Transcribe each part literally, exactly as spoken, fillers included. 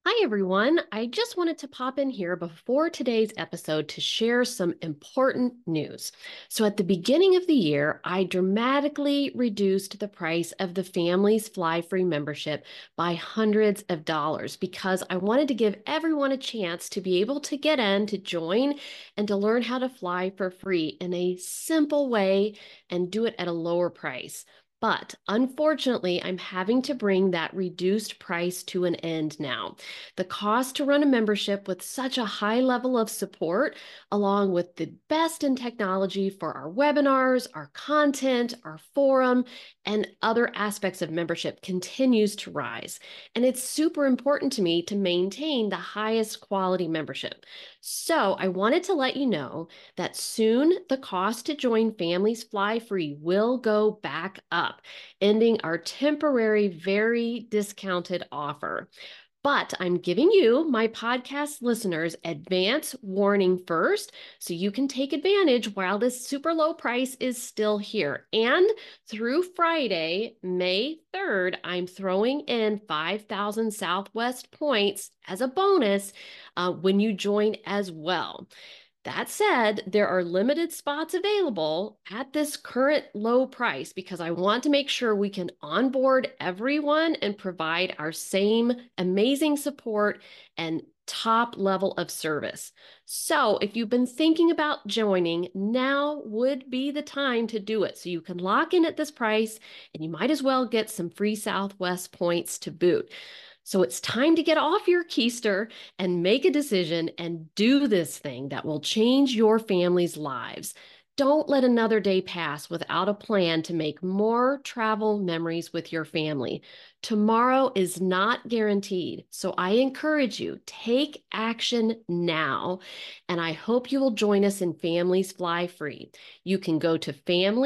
Hi, everyone. I just wanted to pop in here before today's episode to share some important news. So, at the beginning of the year, I dramatically reduced the price of the Families Fly Free membership by hundreds of dollars because I wanted to give everyone a chance to be able to get in, to join, and to learn how to fly for free in a simple way and do it at a lower price. But unfortunately, I'm having to bring that reduced price to an end now. The cost to run a membership with such a high level of support, along with the best in technology for our webinars, our content, our forum, and other aspects of membership continues to rise. And it's super important to me to maintain the highest quality membership. So I wanted to let you know that soon the cost to join Families Fly Free will go back up, ending our temporary, very discounted offer. But I'm giving you, my podcast listeners, advance warning first, so you can take advantage while this super low price is still here. And through Friday, May third, I'm throwing in five thousand Southwest points as a bonus uh, when you join as well. That said, there are limited spots available at this current low price because I want to make sure we can onboard everyone and provide our same amazing support and top level of service. So if you've been thinking about joining, now would be the time to do it. So you can lock in at this price and you might as well get some free Southwest points to boot. So it's time to get off your keister and make a decision and do this thing that will change your family's lives. Don't let another day pass without a plan to make more travel memories with your family. Tomorrow is not guaranteed, so I encourage you, take action now. And I hope you will join us in Families Fly Free. You can go to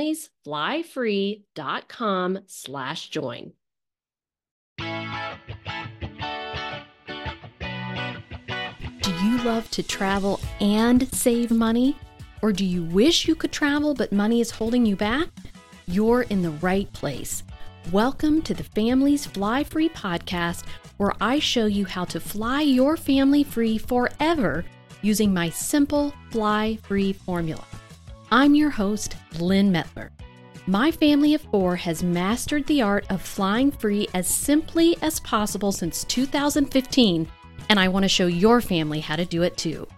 familiesflyfree.com slash join. Do you love to travel and save money? Or do you wish you could travel but money is holding you back? You're in the right place. Welcome to the Families Fly Free podcast, where I show you how to fly your family free forever using my simple fly free formula. I'm your host, Lynn Mettler. My family of four has mastered the art of flying free as simply as possible since two thousand fifteen, and I want to show your family how to do it too.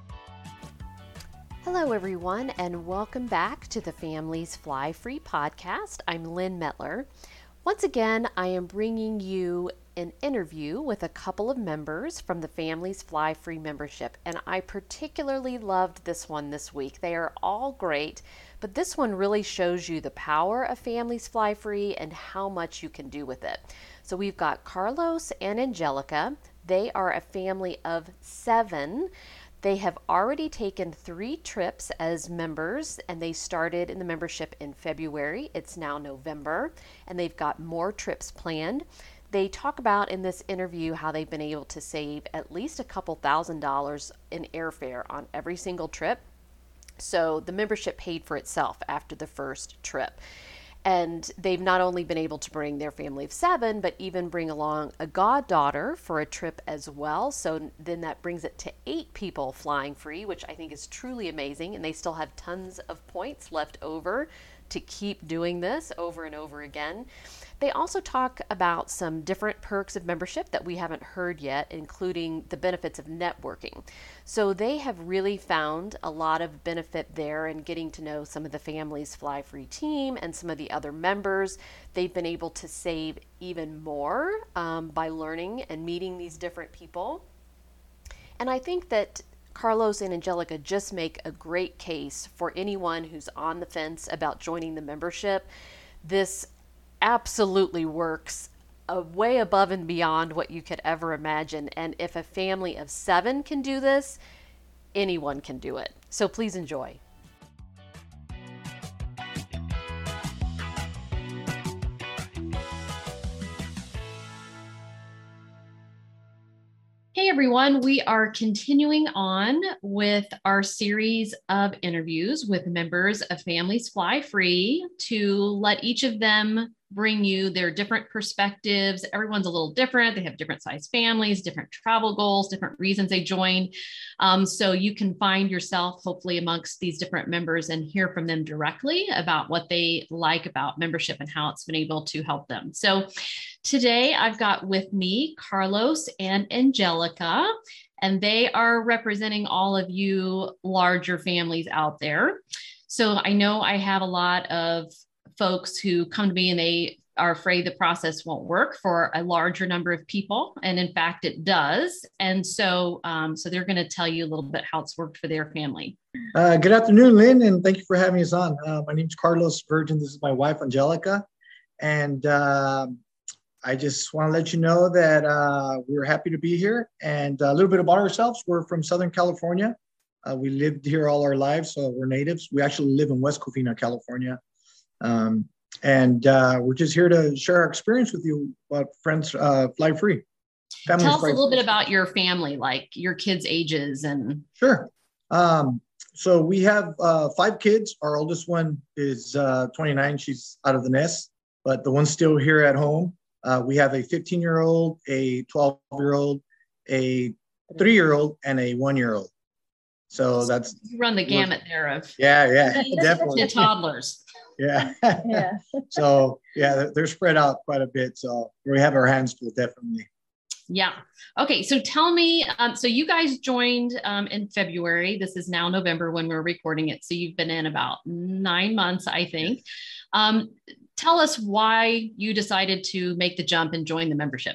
Hello, everyone, and welcome back to the Families Fly Free podcast. I'm Lynn Mettler. Once again, I am bringing you an interview with a couple of members from the Families Fly Free membership, and I particularly loved this one this week. They are all great, but this one really shows you the power of Families Fly Free and how much you can do with it. So we've got Carlos and Angelica. They are a family of seven. They have already taken three trips as members, and they started in the membership in February. It's now November, and they've got more trips planned. They talk about in this interview how they've been able to save at least a couple thousand dollars in airfare on every single trip. So the membership paid for itself after the first trip. And they've not only been able to bring their family of seven, but even bring along a goddaughter for a trip as well. So then that brings it to eight people flying free, which I think is truly amazing. And they still have tons of points left over to keep doing this over and over again. They also talk about some different perks of membership that we haven't heard yet, including the benefits of networking. So they have really found a lot of benefit there in getting to know some of the Families Fly Free team and some of the other members. They've been able to save even more um, by learning and meeting these different people. And I think that Carlos and Angelica just make a great case for anyone who's on the fence about joining the membership. This absolutely works uh, way above and beyond what you could ever imagine. And if a family of seven can do this, anyone can do it. So please enjoy. Hey everyone, we are continuing on with our series of interviews with members of Families Fly Free to let each of them bring you their different perspectives. Everyone's a little different. They have different size families, different travel goals, different reasons they joined. Um, so you can find yourself hopefully amongst these different members and hear from them directly about what they like about membership and how it's been able to help them. So today I've got with me Carlos and Angelica, and they are representing all of you larger families out there. So I know I have a lot of folks who come to me and they are afraid the process won't work for a larger number of people. And in fact, it does. And so, um, so they're going to tell you a little bit how it's worked for their family. Uh, good afternoon, Lynn, and thank you for having us on. Uh, my name is Carlos Virgin. This is my wife, Angelica. And uh, I just want to let you know that uh, we're happy to be here. And a little bit about ourselves. We're from Southern California. Uh, we lived here all our lives, so we're natives. We actually live in West Covina, California. Um, and uh, we're just here to share our experience with you about Friends uh, Fly Free. Families Tell us a little free. bit about your family, like your kids' ages and. Sure. Um, so we have uh, five kids. Our oldest one is uh, twenty-nine. She's out of the nest, but the one's still here at home. Uh, we have a fifteen-year-old, a twelve-year-old, a three-year-old, and a one-year-old. So that's you run the gamut there of yeah, yeah, definitely. The toddlers. Yeah. yeah. So yeah, they're spread out quite a bit. So we have our hands full, definitely. Yeah. Okay. So tell me, um, so you guys joined um, in February. This is now November when we're recording it. So you've been in about nine months, I think. Um, tell us why you decided to make the jump and join the membership.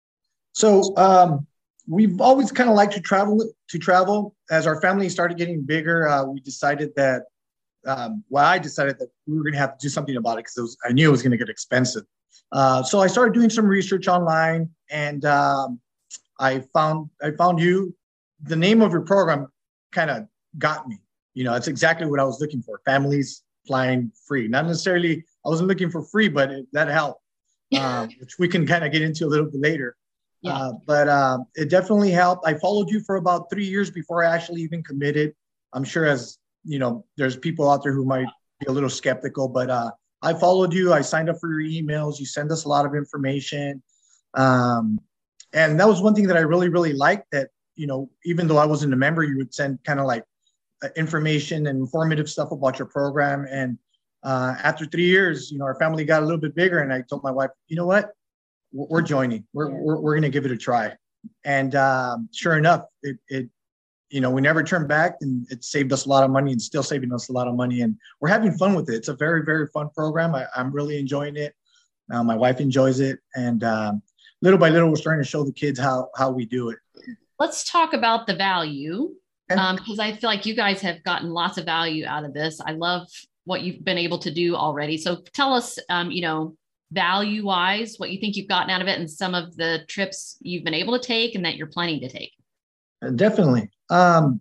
So um, we've always kind of liked to travel. To travel as our family started getting bigger, uh, we decided that. Um, well, I decided that we were going to have to do something about it because I knew it was going to get expensive. Uh, so I started doing some research online, and um, I found I found you. The name of your program kind of got me. You know, it's exactly what I was looking for: families flying free. Not necessarily I wasn't looking for free, but it, that helped, uh, which we can kind of get into a little bit later. Yeah. Uh, but uh, it definitely helped. I followed you for about three years before I actually even committed. I'm sure as you know, there's people out there who might be a little skeptical, but uh, I followed you. I signed up for your emails. You send us a lot of information. Um, and that was one thing that I really, really liked that, you know, even though I wasn't a member, you would send kind of like uh, information and informative stuff about your program. And uh, after three years, you know, our family got a little bit bigger, and I told my wife, you know what, we're, we're joining. We're, yeah. we're, we're going to give it a try. And um, sure enough, it, it you know, we never turned back, and it saved us a lot of money and still saving us a lot of money. And we're having fun with it. It's a very, very fun program. I, I'm really enjoying it. Uh, my wife enjoys it. And um, little by little, we're starting to show the kids how, how we do it. Let's talk about the value, because um, I feel like you guys have gotten lots of value out of this. I love what you've been able to do already. So tell us, um, you know, value wise, what you think you've gotten out of it and some of the trips you've been able to take and that you're planning to take. Definitely. Um,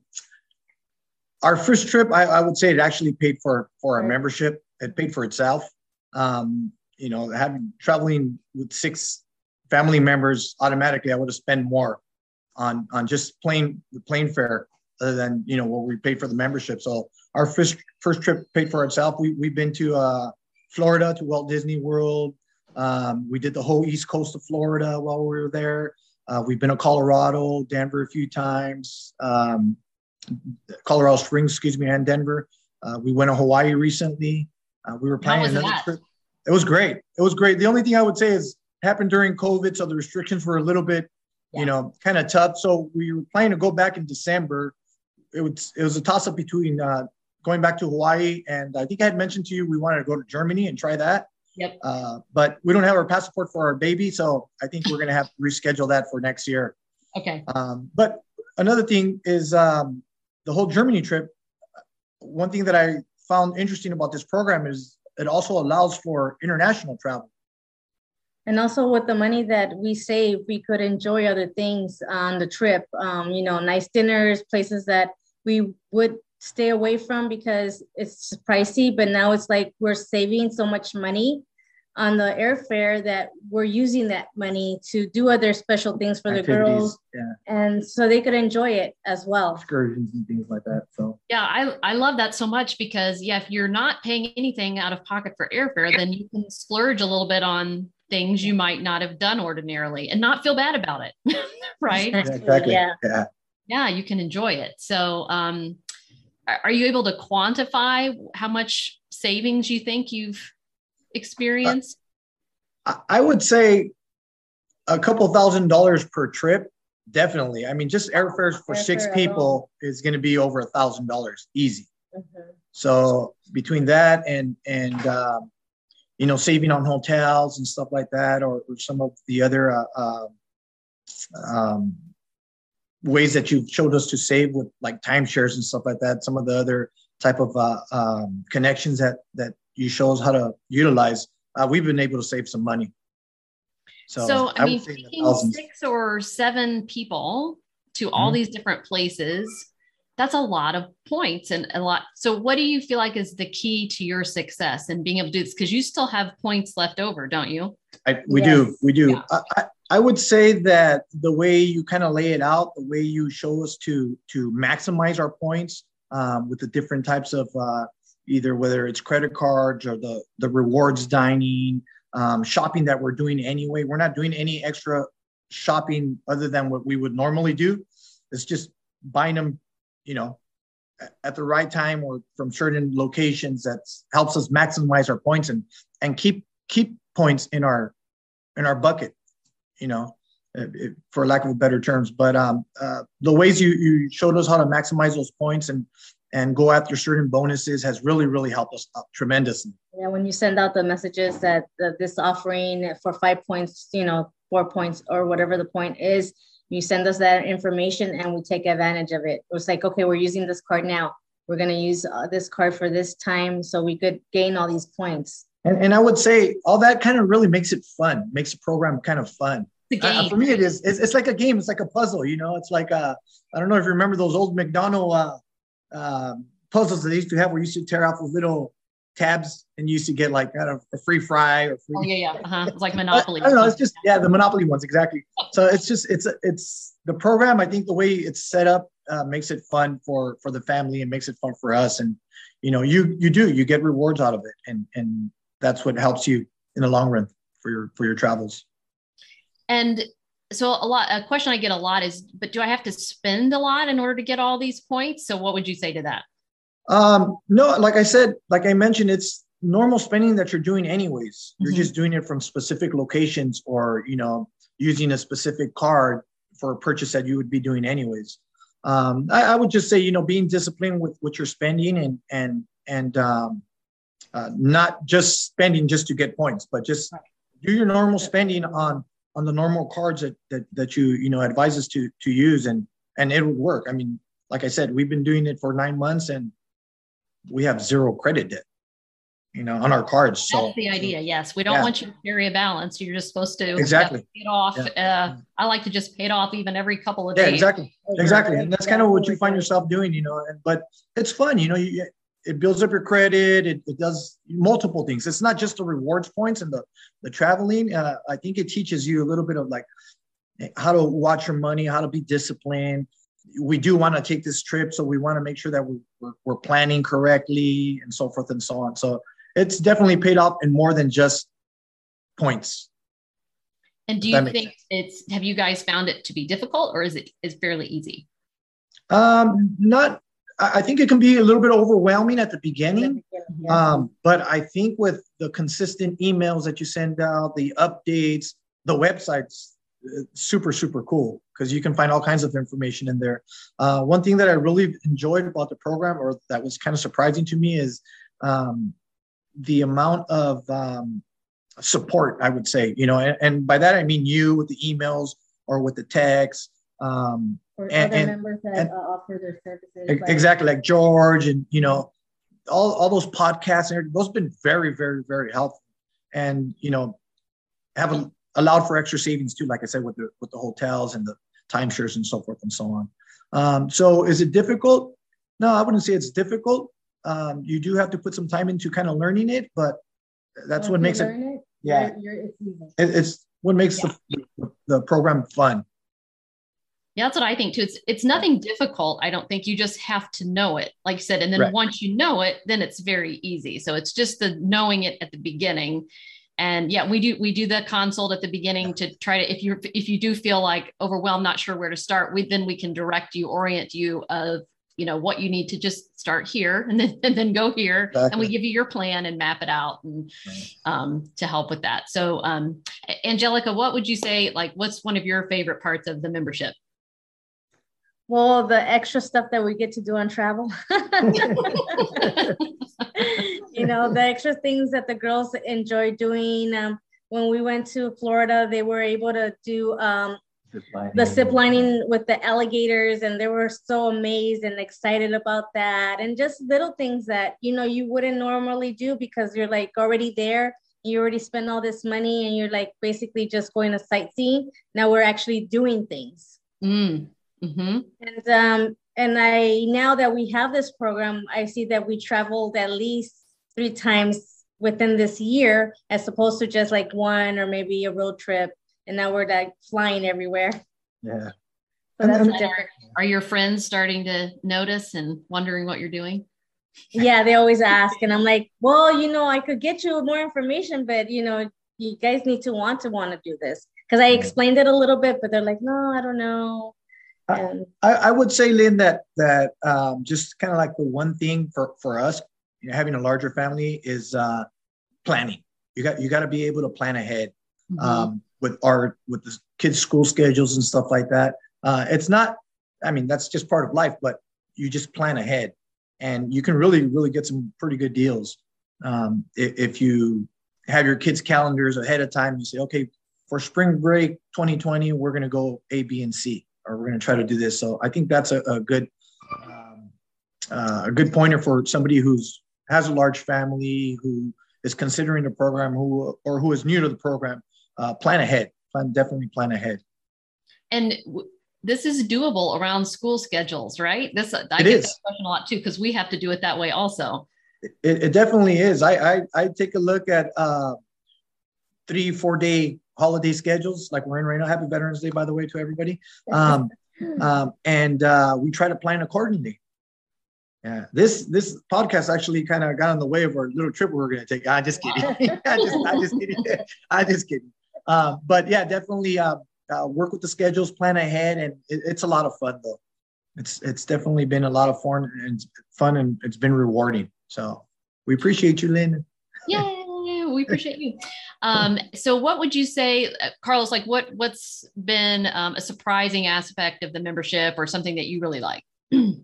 our first trip, I, I would say it actually paid for, for our membership. It paid for itself. Um, you know, having traveling with six family members, automatically, I would have spent more on, on just plane, the plane fare other than, you know, what we paid for the membership. So our first, first trip paid for itself. We, we've been to uh, Florida, to Walt Disney World. Um, we did the whole East Coast of Florida while we were there. Uh, we've been to Colorado, Denver a few times, um, Colorado Springs, excuse me, and Denver. Uh, we went to Hawaii recently. Uh, we were planning another that? trip. It was great. It was great. The only thing I would say is it happened during COVID, so the restrictions were a little bit, yeah. you know, kind of tough. So we were planning to go back in December. It was it was a toss-up between uh, going back to Hawaii, and I think I had mentioned to you we wanted to go to Germany and try that. Yep. Uh, but we don't have our passport for our baby, so I think we're going to have to reschedule that for next year. Okay. Um, but another thing is um, the whole Germany trip. One thing that I found interesting about this program is it also allows for international travel. And also with the money that we save, we could enjoy other things on the trip. Um, you know, nice dinners, places that we would stay away from because it's pricey, but now it's like we're saving so much money on the airfare that were using that money to do other special things for Activities, the girls. Yeah. And so they could enjoy it as well. Excursions and things like that. So yeah, I, I love that so much because yeah, if you're not paying anything out of pocket for airfare, then you can splurge a little bit on things you might not have done ordinarily and not feel bad about it. Right. yeah, exactly. Yeah. yeah. Yeah, you can enjoy it. So um, are, are you able to quantify how much savings you think you've experienced? Uh, I would say a couple thousand dollars per trip. Definitely. I mean, just airfares for Airfare six alone. people is going to be over a thousand dollars easy. Mm-hmm. So between that and, and, um, you know, saving on hotels and stuff like that, or, or some of the other, uh, uh, um, ways that you've showed us to save with like timeshares and stuff like that. Some of the other type of, uh, um, connections that, that you show us how to utilize. Uh, we've been able to save some money. So, so I, I mean, taking six or seven people to all mm-hmm. these different places, that's a lot of points and a lot. So what do you feel like is the key to your success and being able to do this? Because you still have points left over, don't you? I, we yes. do. We do. Yeah. I, I, I would say that the way you kind of lay it out, the way you show us to, to maximize our points um, with the different types of uh, either whether it's credit cards or the, the rewards dining, um, shopping that we're doing anyway. We're not doing any extra shopping other than what we would normally do. It's just buying them, you know, at the right time or from certain locations that helps us maximize our points and, and keep, keep points in our, in our bucket, you know, if, for lack of better terms. But um, uh, the ways you, you showed us how to maximize those points and, and go after certain bonuses has really, really helped us out tremendously. Yeah, when you send out the messages that, that this offering for five points, you know, four points or whatever the point is, you send us that information and we take advantage of it. It's like, okay, we're using this card now. We're going to use uh, this card for this time so we could gain all these points. And, and I would say all that kind of really makes it fun, makes the program kind of fun. The game. Uh, for me, it is. It's, it's like a game. It's like a puzzle, you know. It's like, uh, I don't know if you remember those old McDonald's uh, uh, puzzles that they used to have where you used to tear off with little tabs and you used to get like I don't know, a free fry or free. Oh yeah, yeah. Uh-huh. It's like Monopoly. I, I don't know. It's just yeah, the Monopoly ones exactly. So it's just it's it's the program. I think the way it's set up uh, makes it fun for for the family and makes it fun for us. And you know, you you do you get rewards out of it, and and that's what helps you in the long run for your for your travels. And so a lot a question I get a lot is, but do I have to spend a lot in order to get all these points? So what would you say to that? Um, no, like I said, like I mentioned, it's normal spending that you're doing anyways. You're mm-hmm. just doing it from specific locations or, you know, using a specific card for a purchase that you would be doing anyways. Um, I, I would just say, you know, being disciplined with what you're spending and, and, and, um, uh, not just spending just to get points, but just do your normal spending on, on the normal cards that, that, that you, you know, advise us to, to use and, and it would work. I mean, like I said, we've been doing it for nine months and we have zero credit debt, you know, on our cards. So that's the idea. Yes. We don't yeah. want you to carry a balance. You're just supposed to exactly pay it off. Yeah. Uh, I like to just pay it off even every couple of yeah, days. Exactly. Exactly. And that's kind of what you find yourself doing, you know, and, but it's fun, you know, you, it builds up your credit. It, it does multiple things. It's not just the rewards points and the, the traveling. Uh, I think it teaches you a little bit of like how to watch your money, how to be disciplined. We do want to take this trip, so we want to make sure that we, we're, we're planning correctly and so forth and so on. So it's definitely paid off in more than just points. And do you think sense. it's, have you guys found it to be difficult or is it is fairly easy? Um, not, I think it can be a little bit overwhelming at the beginning. Um, but I think with the consistent emails that you send out, the updates, the websites, super, super cool because you can find all kinds of information in there. Uh, one thing that I really enjoyed about the program or that was kind of surprising to me is um, the amount of um, support, I would say, you know, and, and by that, I mean you with the emails or with the texts. Um, or and, other and, members that and, uh, offer their services. Like, exactly. Like George and, you know, all, all those podcasts, and those have been very, very, very helpful. And, you know, have a, allowed for extra savings too, like I said, with the with the hotels and the timeshares and so forth and so on. Um, so is it difficult? No, I wouldn't say it's difficult. Um, you do have to put some time into kind of learning it, but that's what makes it, it, Yeah. You're, you're, it's easy. It, it's what makes yeah. the, the program fun. Yeah, that's what I think too. It's it's nothing difficult. I don't think. You just have to know it, like you said. And then right. once you know it, then it's very easy. So it's just the knowing it at the beginning. And yeah, we do we do the consult at the beginning to try to, if you if you do feel like overwhelmed, not sure where to start, we then we can direct you, orient you of, you know, what you need to just start here and then and then go here. Exactly. And we give you your plan and map it out and um, to help with that. So um, Angelica, what would you say, like, what's one of your favorite parts of the membership? Well, the extra stuff that we get to do on travel. You know, the extra things that the girls enjoy doing. Um, when we went to Florida, they were able to do um, the zip lining with the alligators, and they were so amazed and excited about that. And just little things that, you know, you wouldn't normally do because you're like already there. You already spent all this money and you're like basically just going to sightsee. Now we're actually doing things. Mm. Mm-hmm. And um, and I now that we have this program, I see that we traveled at least three times within this year, as opposed to just like one or maybe a road trip. And now we're like flying everywhere. Yeah. So that's and, a different. Are, are your friends starting to notice and wondering what you're doing? Yeah, they always ask, and I'm like, well, you know, I could get you more information, but you know, you guys need to want to want to do this, because I explained it a little bit, but they're like, no, I don't know. I, I would say, Lynn, that that um, just kind of like the one thing for, for us, you know, having a larger family is uh, planning. You got you got to be able to plan ahead mm-hmm. um, with our with the kids' school schedules and stuff like that. Uh, it's not, I mean, that's just part of life, but you just plan ahead, and you can really really get some pretty good deals um, if, if you have your kids' calendars ahead of time. You say, okay, for spring break twenty twenty, we're going to go A, B, and C. Or we're going to try to do this. So I think that's a, a good um, uh, a good pointer for somebody who's has a large family, who is considering the program, who or who is new to the program. Uh, plan ahead. Plan definitely plan ahead. And w- this is doable around school schedules, right? This I it get is. that question a lot too, because we have to do it that way also. It, it definitely is. I I, I take a look at uh, three four day holiday schedules like we're in right now. Happy Veterans Day, by the way, to everybody. Um, um, and uh, we try to plan accordingly. Yeah, this this podcast actually kind of got in the way of our little trip we were going to take. I just kidding. I just I just kidding. I just kidding. Uh, but yeah, definitely uh, uh, work with the schedules, plan ahead, and it, it's a lot of fun though. It's it's definitely been a lot of fun and fun, and it's been rewarding. So we appreciate you, Lynn. Yay! We appreciate you. Um, so what would you say, Carlos, like what, what's been um, a surprising aspect of the membership or something that you really like? I,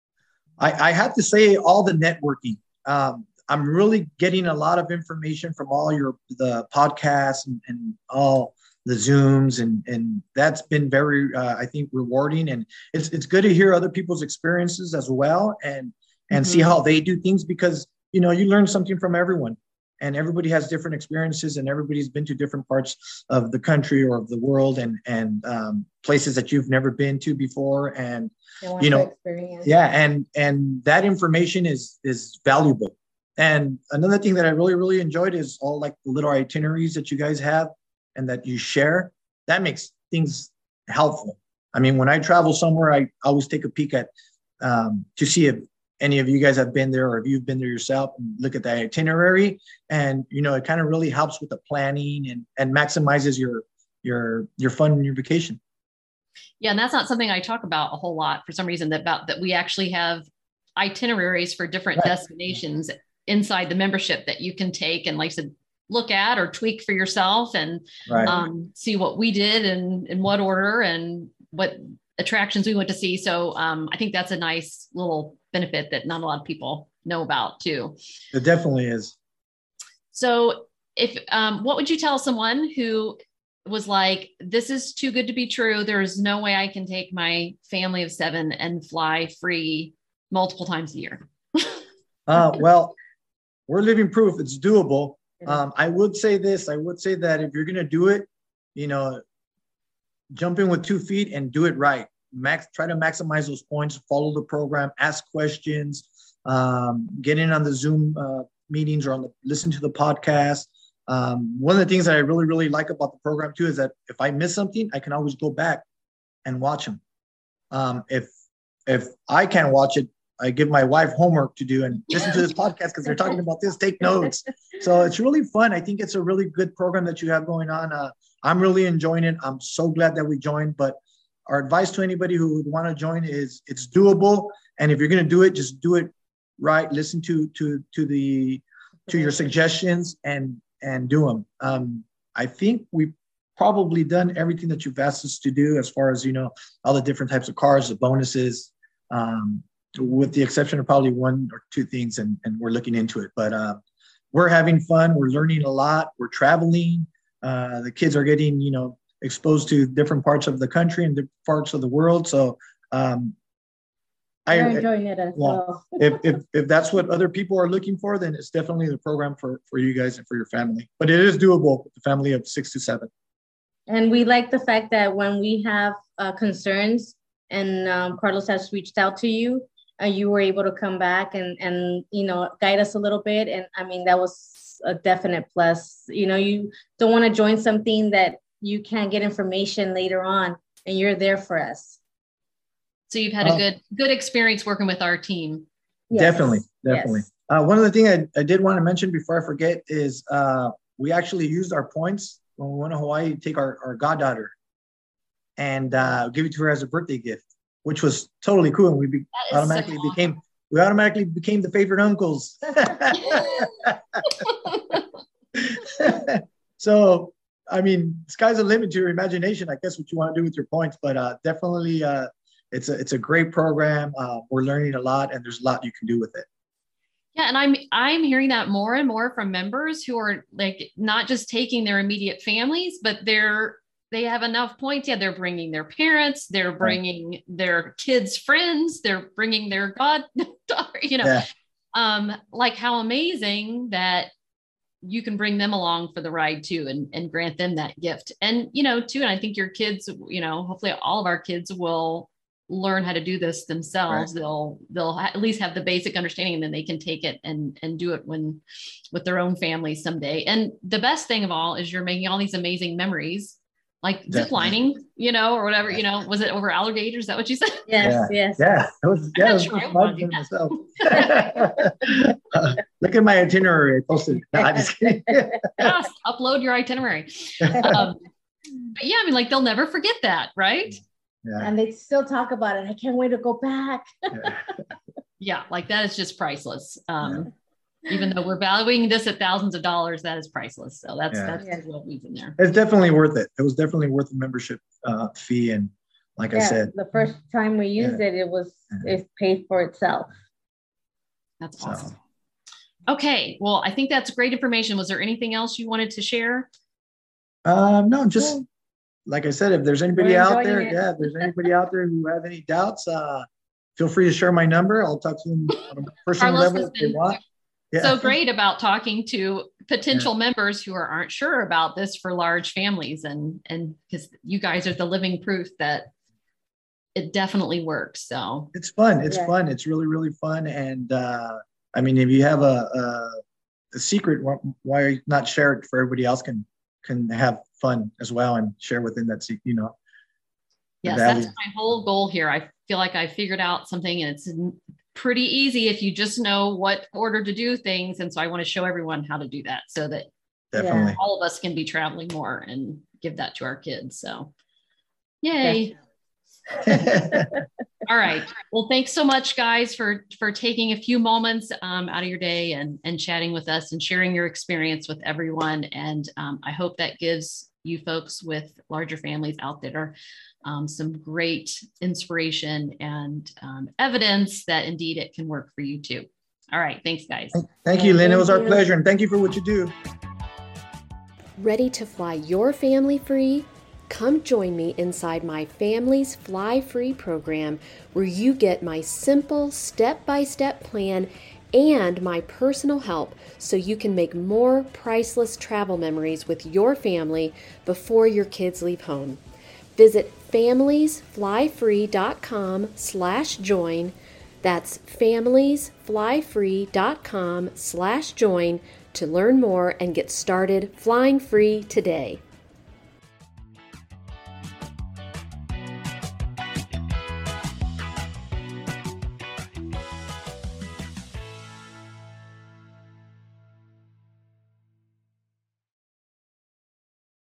I have to say all the networking. Um, I'm really getting a lot of information from all your, the podcasts and, and all the Zooms, and, and that's been very, uh, I think, rewarding. And it's, it's good to hear other people's experiences as well, and, and mm-hmm. see how they do things, because, you know, you learn something from everyone. And everybody has different experiences, and everybody's been to different parts of the country or of the world, and and um, places that you've never been to before. And you know, yeah, and and that information is is valuable. And another thing that I really really enjoyed is all like the little itineraries that you guys have and that you share. That makes things helpful. I mean, when I travel somewhere, I always take a peek at um, to see if any of you guys have been there, or if you've been there yourself, and look at the itinerary. And, you know, it kind of really helps with the planning and, and maximizes your, your, your fun and your vacation. Yeah. And that's not something I talk about a whole lot for some reason, that about that we actually have itineraries for different right. destinations inside the membership that you can take and, like I said, look at or tweak for yourself, and right. um, see what we did and in what order and what attractions we went to see. So um, I think that's a nice little benefit that not a lot of people know about too. It definitely is. So if, um, what would you tell someone who was like, this is too good to be true. There's no way I can take my family of seven and fly free multiple times a year. uh, well, we're living proof it's doable. Um, I would say this, I would say that if you're going to do it, you know, jump in with two feet and do it right. Max, try to maximize those points, follow the program, ask questions, um, get in on the Zoom uh, meetings or on the, listen to the podcast, Um, one of the things that I really, really like about the program too is that if I miss something, I can always go back and watch them. Um, if if I can't watch it, I give my wife homework to do and listen to this podcast because they're talking about this, take notes. So it's really fun. I think it's a really good program that you have going on. Uh, I'm really enjoying it. I'm so glad that we joined. But our advice to anybody who would want to join is it's doable. And if you're going to do it, just do it right. Listen to to to the to your suggestions and and do them. Um, I think we've probably done everything that you've asked us to do as far as, you know, all the different types of cars, the bonuses, um, with the exception of probably one or two things, and, and we're looking into it. But uh, we're having fun. We're learning a lot. We're traveling. Uh, the kids are getting, you know, exposed to different parts of the country and different parts of the world. So um, We're I, enjoying it as yeah. well. if, if if that's what other people are looking for, then it's definitely the program for, for you guys and for your family. But it is doable with the family of six to seven. And we like the fact that when we have uh, concerns and um, Carlos has reached out to you, uh, you were able to come back and, and, you know, guide us a little bit. And I mean, that was a definite plus. You know, you don't want to join something that you can't get information later on, and you're there for us. So you've had a good good experience working with our team. Yes. Definitely, definitely. Yes. Uh, one of the things I, I did want to mention before I forget is uh, we actually used our points when we went to Hawaii to take our, our goddaughter and uh, give it to her as a birthday gift, which was totally cool. And we be, automatically so became we automatically became the favorite uncles. So, I mean, sky's the limit to your imagination. I guess what you want to do with your points, but uh, definitely. Uh, It's a it's a great program. Uh, we're learning a lot, and there's a lot you can do with it. Yeah, and I'm I'm hearing that more and more from members who are like not just taking their immediate families, but they're they have enough points. Yeah, they're bringing their parents, they're bringing right. their kids' friends, they're bringing their goddaughter. You know, yeah. um, like how amazing that you can bring them along for the ride too, and and grant them that gift. And you know, too, and I think your kids, you know, hopefully all of our kids will learn how to do this themselves. Right. They'll, they'll at least have the basic understanding, and then they can take it and, and do it when with their own families someday. And the best thing of all is you're making all these amazing memories, like zip lining, you know, or whatever, you know, was it over alligators? Is that what you said? Yes. Yeah. Yes. Yeah. It was, yeah, it was sure fun for myself. uh, look at my itinerary. I posted. No, I'm just kidding. Yes, upload your itinerary. Um, but yeah, I mean, like they'll never forget that, right? Yeah. And they still talk about it. I can't wait to go back. Yeah, yeah, like that is just priceless. Um, yeah. Even though we're valuing this at thousands of dollars, that is priceless. So that's yeah. that's yeah. what we've in there. It's definitely worth it. It was definitely worth the membership uh, fee, and like yeah, I said, the first time we used yeah. it, it was yeah. it paid for itself. That's awesome. So. Okay, well, I think that's great information. Was there anything else you wanted to share? Um, no, just. Yeah. Like I said, if there's anybody out there, it. yeah, if there's anybody out there who have any doubts, uh, feel free to share my number. I'll talk to them on a personal Carlos level if they want. Yeah. So great about talking to potential yeah. members who are, aren't sure about this for large families, and and because you guys are the living proof that it definitely works. So it's fun. It's yeah. fun. It's really, really fun. And uh, I mean, if you have a, a, a secret, why, why not share it for everybody else can can have fun as well and share within that, you know. Yes, that's my whole goal here. I feel like I figured out something, and it's pretty easy if you just know what order to do things. And so I want to show everyone how to do that so that definitely all of us can be traveling more and give that to our kids. So yay. All right. Well, thanks so much, guys, for for taking a few moments um, out of your day and and chatting with us and sharing your experience with everyone. And um, I hope that gives you folks with larger families out there um, some great inspiration and um, evidence that indeed it can work for you too. All right. Thanks, guys. Thank you, Lynn. It was our pleasure. And thank you for what you do. Ready to fly your family free? Come join me inside my Families Fly Free program, where you get my simple step-by-step plan and my personal help so you can make more priceless travel memories with your family before your kids leave home. Visit familiesflyfree.com slash join. That's familiesflyfree.com slash join to learn more and get started flying free today.